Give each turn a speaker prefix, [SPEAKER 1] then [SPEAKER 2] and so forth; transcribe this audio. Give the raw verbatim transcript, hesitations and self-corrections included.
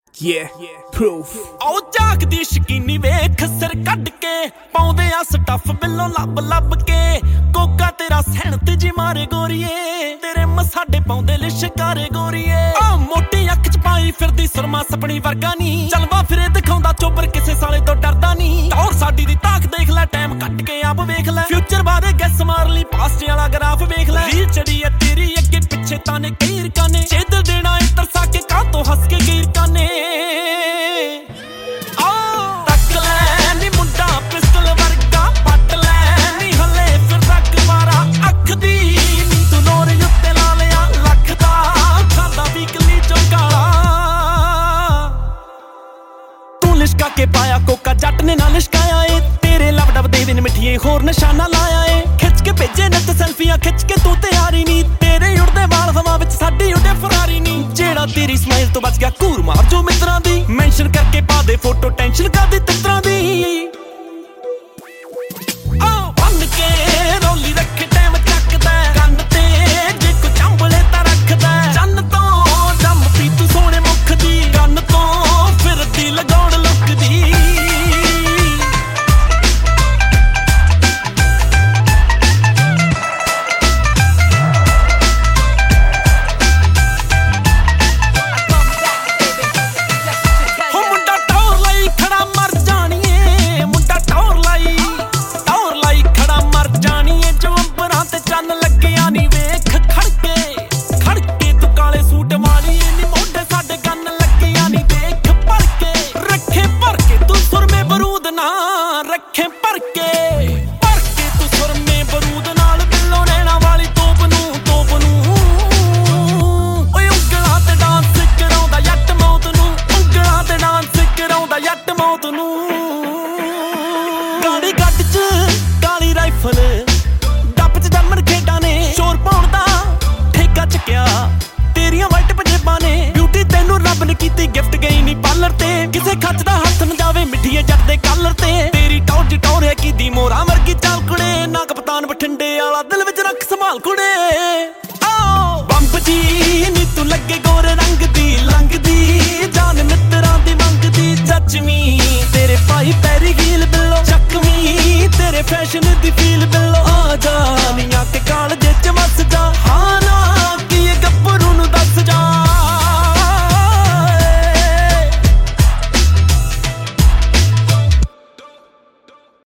[SPEAKER 1] Yeah, proof.
[SPEAKER 2] ਆਓ ਝਾਕਦੀ ਸ਼ਕੀਨੀ ਵੇਖ ਸਿਰ ਕੱਢ ਕੇ ਪਾਉਂਦੇ ਆ ਸਟੱਫ ਬਿੱਲੋਂ ਲੱਭ ਲੱਭ ਕੇ ਕੋਕਾ ਤੇਰਾ ਸਹਿਣਤ ਜੀ ਮਾਰੇ ਗੋਰੀਏ ਤੇਰੇ ਮਸਾਡੇ ਪਾਉਂਦੇ ਲਿਸ਼ਕਾਰੇ ਗੋਰੀਏ ਆ ਮੋਟੀ ਅੱਖ ਚ ਪਾਈ ਫਿਰਦੀ ਸੁਰਮਾ ਸਪਣੀ ਵਰਗਾ ਨਹੀਂ ਚਲਵਾ ਫਿਰੇ ਦਿਖਾਉਂਦਾ ਚੋਬਰ ਕਿਸੇ ਸਾਲੇ ਤੋਂ ਡਰਦਾ ਨਹੀਂ ਔਰ ਸਾਡੀ ਦੀ ਤਾਕ ਦੇਖ ਲੈ ਟਾਈਮ ਕੱਟ ਕੇ ਆਪ ਵੇਖ ਲੈ ਫਿਊਚਰ ਬਾਰੇ ਗੈਸ ਮਾਰ ਲਈ ਪਾਸਟ ਵਾਲਾ ਗ੍ਰਾਫ ਵੇਖ ਲੈ ਰੀਲ ਚੜੀ ਐ ਤੇਰੀ ਅੱਗੇ ਪਿੱਛੇ ਤਾਨੇ ਕਈ ਰਕਾਨੇ ਛੇਦ ਦੇਣਾ ਏ ਤਰਸਾ ਕੇ ਕਾਹ ਤੋਂ ਹੱਸ ਕੇ ਗੀਰ ਕਾਨੇ ਲਿਸ਼ਕਾ ਕੇ ਪਾਇਆ ਕੋਕਾ ਜੱਟ ਨੇ ਨਾ ਲਿਸ਼ਕਾਇਆ ਏ ਤੇਰੇ ਲਵ ਡਬ ਦੇ ਦਿਨ ਮਿੱਠੀਏ ਹੋਰ ਨਿਸ਼ਾਨਾ ਲਾਇਆ ਏ ਖਿੱਚ ਕੇ ਭੇਜੇ ਨੱਤ ਸੈਲਫੀਆਂ ਖਿੱਚ ਕੇ ਤੂੰ ਤਿਆਰੀ ਨਹੀਂ ਤੇਰੇ ਉੜਦੇ ਵਾਲ ਹਵਾ ਵਿੱਚ ਸਾਡੀ ਉੱਡੇ ਫਰਾਰੀ ਨਹੀਂ ਜਿਹੜਾ ਤੇਰੀ ਸਮਾਈਲ ਤੋਂ ਬਚ ਗਿਆ ਘੂਰ ਮਾਰ ਜੋ ਮਿੱਤਰਾਂ ਦੀ ਮੈਂਸ਼ਨ ਕਰਕੇ ਪਾ ਦੇ ਫੋਟੋ ਟੈਨਸ਼ਨ ਕਰਦੀ ਤਿੱਤਰਾਂ ਦੀ ਆ ਬੰਨ ਕੇ ਰੋਲੀ ਰੱਖ ਟਾਈਮ ਚੱਕਦਾ ਕੰਨ ਤੇ ਜੇ ਕੋ ਚੰਬਲੇ ਤਾਂ ਰੱਖਦਾ ਚੰਨ ਤੋਂ ਜੰਮ ਪੀ ਤੂੰ ਸੋਹਣੇ ਮੁਖ ਦੀ ਕੰਨ ਤੋਂ ਫਿਰਦੀ ਲਗਾਉਣ ਰੱਖੇ ਭਰ ਕੇ ਭਰ ਕੇ ਤੂੰ ਸੁਰਮੇ ਬਰੂਦ ਨਾਲ ਬਿੱਲੋਂ ਨੈਣਾ ਵਾਲੀ ਤੋਪ ਨੂੰ ਤੋਪ ਨੂੰ ਓਏ ਉਂਗਲਾਂ ਤੇ ਡਾਂਸ ਕਰਾਉਂਦਾ ਜੱਟ ਮੌਤ ਨੂੰ ਉਂਗਲਾਂ ਤੇ ਡਾਂਸ ਕਰਾਉਂਦਾ ਜੱਟ ਮੌਤ ਨੂੰ ਗਾੜੀ ਗੱਡ ਚ ਕਾਲੀ ਰਾਈਫਲ ਡੱਪ ਚ ਜੰਮਣ ਖੇਡਾਂ ਨੇ ਸ਼ੋਰ ਪਾਉਣ ਦਾ ਠੇਕਾ ਚੱਕਿਆ ਤੇਰੀਆਂ ਵਾਈਟ ਪੰਜੇਬਾਂ ਨੇ ਬਿਊਟੀ ਤੈਨੂੰ ਰੱਬ ਨੇ ਕੀਤੀ ਗਿਫਟ ਗਈ ਨਹੀਂ ਪਾਰਲਰ ਤੇ ਕਿਸੇ ਖੱਚ ਦਾ ਹੱਥ ਨਾ ਜਾਵੇ ਮਿੱਠੀਏ ਜੱਟ ਦੇ ਕਾਲਰ ਤੇ ਟੌਰ ਟੌਰਿਆ ਕੀ ਦੀ ਮੋਰਾ ਵਰਗੀ ਚਾਲ ਕੁੜੇ ਨਾ ਕਪਤਾਨ ਬਠਿੰਡੇ ਵਾਲਾ ਦਿਲ ਵਿੱਚ ਰੱਖ ਸੰਭਾਲ ਕੁੜੇ ਆਓ ਬੰਬ ਜੀ ਨੀ ਤੂੰ ਲੱਗੇ ਗੋਰੇ ਰੰਗ ਦੀ ਲੰਘਦੀ ਜਾਨ ਮਿੱਤਰਾਂ ਦੀ ਮੰਗਦੀ ਜੱਜਵੀਂ ਤੇਰੇ ਪਾਈ ਪੈਰੀ ਹੀਲ ਬਿੱਲੋ ਚੱਕਵੀਂ ਤੇਰੇ ਫੈਸ਼ਨ ਦੀ